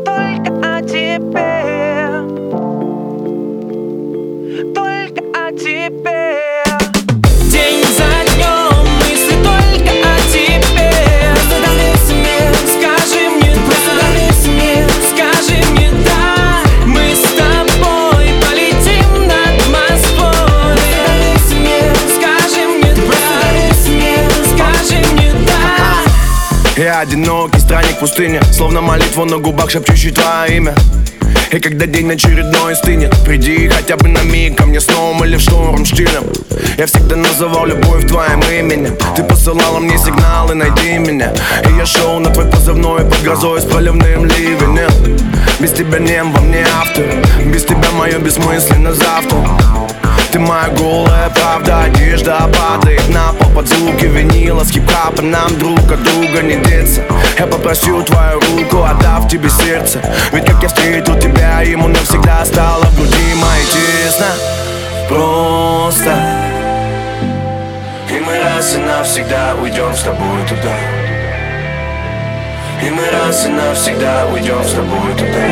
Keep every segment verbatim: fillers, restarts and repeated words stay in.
Только о тебе, только о тебе. День за днем мысли только о тебе. Просто доверься мне, скажи мне просто доверься мне, скажи мне да. Мы с тобой полетим над Москвой. Просто доверься мне, скажи мне да. Просто доверься мне, скажи мне да. Я одинокий странник в пустыне, словно молитву на губах, шепчущий твое имя. И когда день очередной стынет, приди хотя бы на миг ко мне сном или в шторм штилем. Я всегда называл любовь твоим именем. Ты посылала мне сигналы, найди меня. И я шел на твой позывной под грозой с проливным ливнем. Без тебя нем во мне автор, без тебя мое бессмысленно завтра. Ты моя голая правда, одежда падает на пол под звуки винила. С хип-хапа нам друг от друга не деться. Я попросил твою руку, отдав тебе сердце. Ведь как я встретил тебя, ему навсегда стало в груди моей тесно. Просто и мы раз и навсегда уйдем с тобой туда. И мы раз и навсегда уйдем с тобой туда.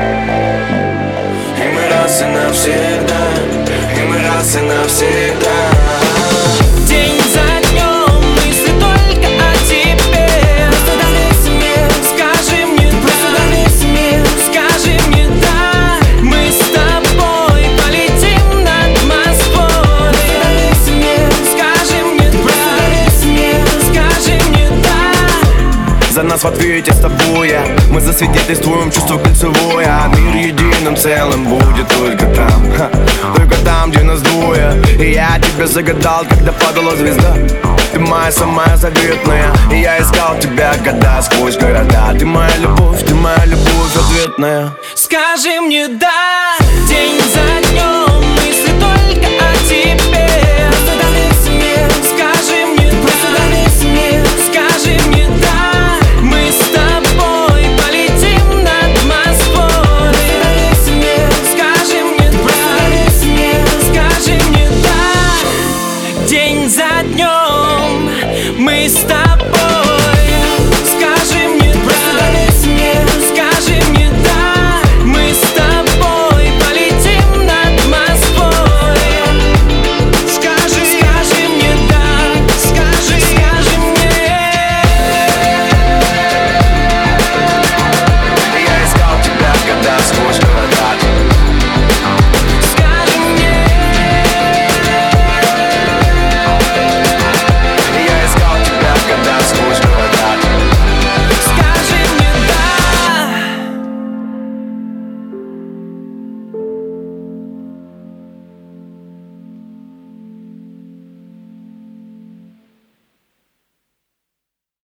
И мы раз и навсегда, и мы раз и навсегда. День за днем мысли только о тебе. Просто доверься мне, скажи мне просто доверься мне, скажи мне да. Мы с тобой полетим над Москвой. Просто доверься мне, скажи мне просто доверься мне, скажи мне да. За нас в ответе с тобой я. Мы засвидетельствуем чувство кольцевое. А мир единым целым будет только там, ха, только там, где нас двое. И я тебя загадал, когда падала звезда. Ты моя самая заветная. И я искал тебя года сквозь города. Ты моя любовь, ты моя любовь ответная. Скажи мне да.